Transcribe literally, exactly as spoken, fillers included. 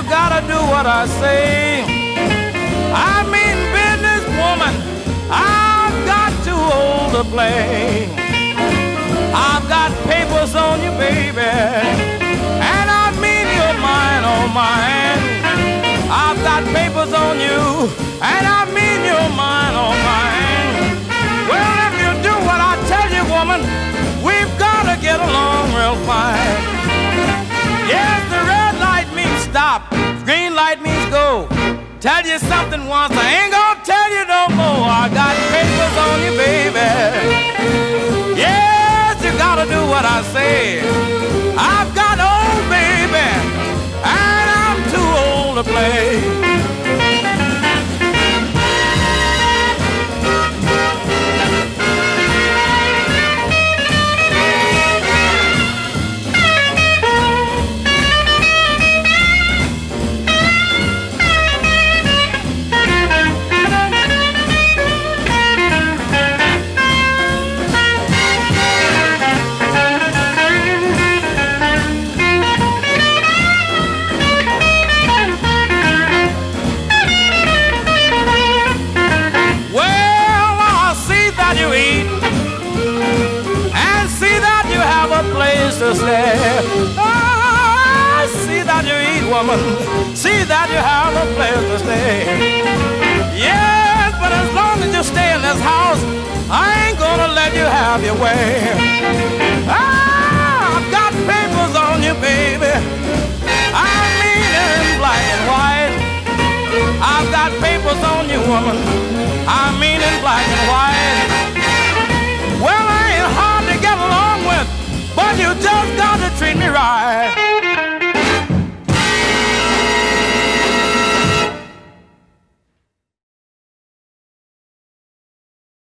gotta do what I say. I mean, businesswoman, I'm got too old to play. I've got papers on you, baby, and I mean you're mine, oh mine. I've got papers on you, and I mean you're mine, oh mine. Well, if you do what I tell you, woman, we've gotta get along real fine. Yes, the red light means stop, green light means go. Tell you something once, I ain't gonna tell you no more. I got papers on you, baby. Yes, you gotta do what I say. I've got old baby, and I'm too old to play. To stay. Oh, I see that you eat, woman. See that you have a place to stay. Yes, but as long as you stay in this house, I ain't gonna let you have your way. Ah, I've got papers on you, baby. I mean in black and white. I've got papers on you, woman. I mean in black and white. Well, I ain't hard to get along with, but you just gotta treat me right.